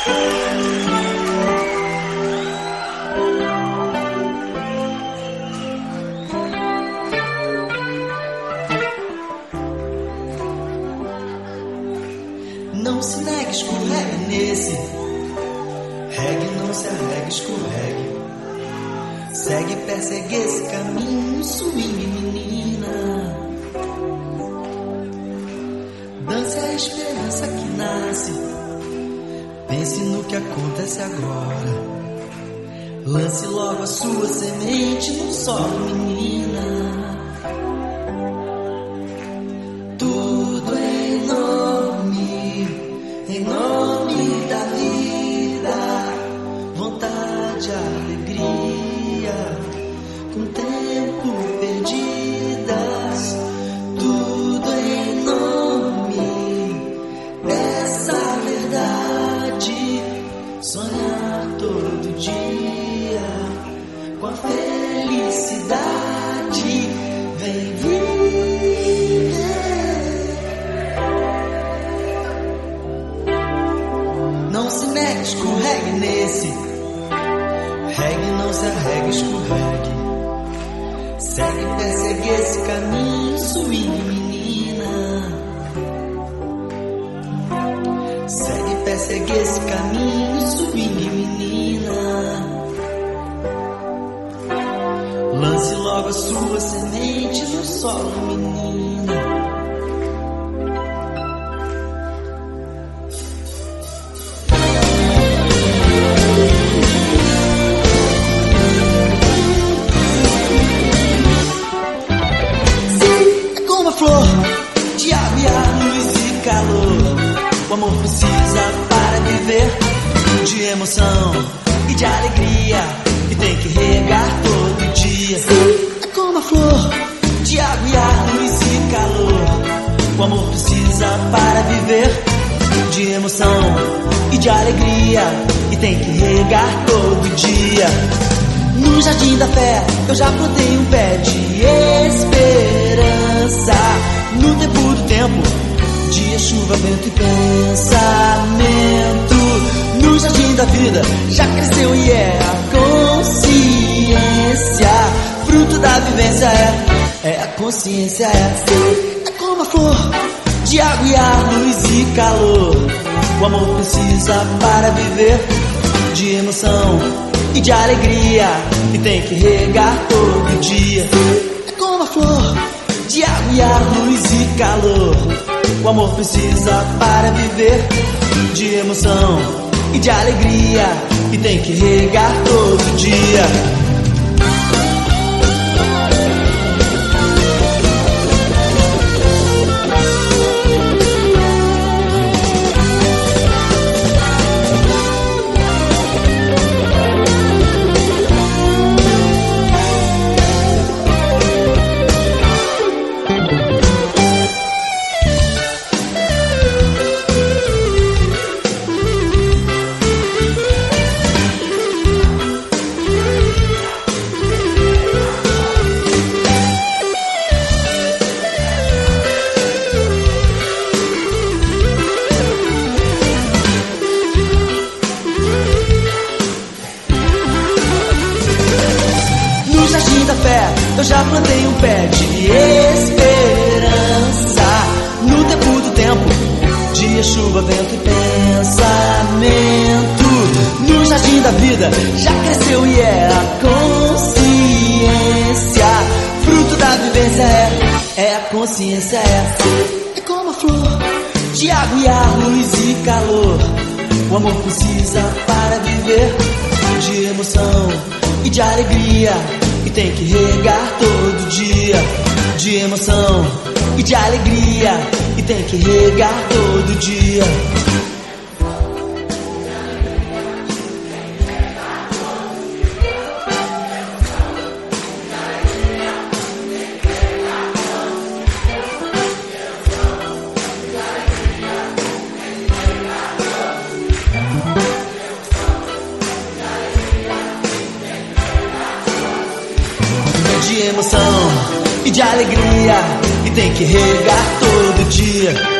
Não se negue, escorregue nesse reggae, não se arregue, escorregue. Segue, persegue esse caminho, swing, menina. Dance a esperança que nasce. Pense no que acontece agora. Lance logo a sua semente no solo, menina. Tudo em nome da vida, vontade, alegria, com tempo perdidas. Tudo em nome dessa verdade. Sonhar todo dia com a felicidade. Vem viver. Não se negue, escorregue nesse reggae, não se arregue, escorregue. Segue, persegue esse caminho, swing, menina. Segue, persegue esse caminho, swing, menina. Lance logo a sua semente no solo, menina. Flor de água e ar, luz e calor. O amor precisa para viver de emoção e de alegria, e tem que regar todo dia. É como a flor de água e ar, luz e calor. O amor precisa para viver de emoção e de alegria, e tem que regar todo dia. No jardim da fé eu já plantei um pé de esperança. No tempo do tempo, dia, chuva, vento e pensamento. No jardim da vida já cresceu e é a consciência. Fruto da vivência é a consciência, é como a flor de água e ar, luz e calor. O amor precisa para viver de emoção e de alegria, e tem que regar todo dia. É como a flor de água e ar, luz e calor. O amor precisa para viver de emoção e de alegria, e tem que regar todo dia. Eu já plantei um pé de esperança. No tempo do tempo, dia, chuva, vento e pensamento. No jardim da vida já cresceu e é a consciência. Fruto da vivência é a consciência, é como a flor de água e ar, luz e calor. O amor precisa para viver de emoção e de alegria, e tem que regar todo dia. De emoção e de alegria, e tem que regar todo dia. De emoção e de alegria, e tem que regar todo dia.